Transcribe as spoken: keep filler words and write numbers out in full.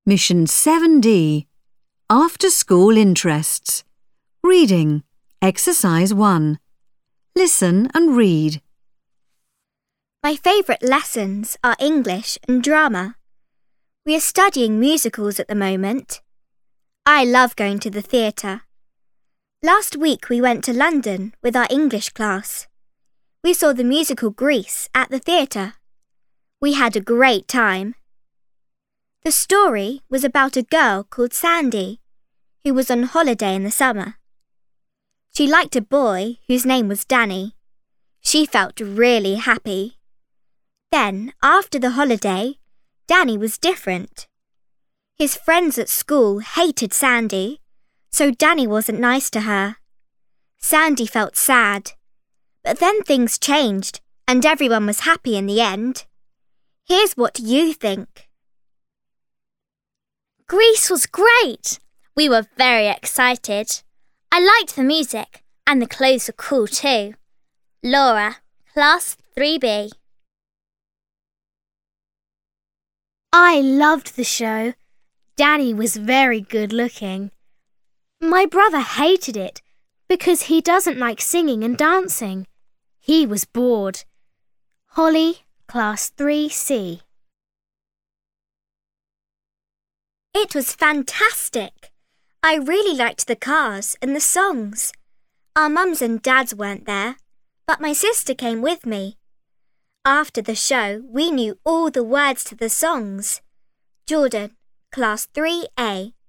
Mission seven D. After School Interests. Reading. Exercise one. Listen and read. My favourite lessons are English and drama. We are studying musicals at the moment. I love going to the theatre. Last week we went to London with our English class. We saw the musical Grease at the theatre. We had a great time. The story was about a girl called Sandy, who was on holiday in the summer. She liked a boy whose name was Danny. She felt really happy. Then, after the holiday, Danny was different. His friends at school hated Sandy, so Danny wasn't nice to her. Sandy felt sad. But then things changed, and everyone was happy in the end. Here's what you think. Grease was great. We were very excited. I liked the music, and the clothes were cool too. Laura, Class three B. I loved the show. Danny was very good looking. My brother hated it because he doesn't like singing and dancing. He was bored. Holly, Class three C. It was fantastic. I really liked the cars and the songs. Our mums and dads weren't there, but my sister came with me. After the show, we knew all the words to the songs. Jordan, Class three A.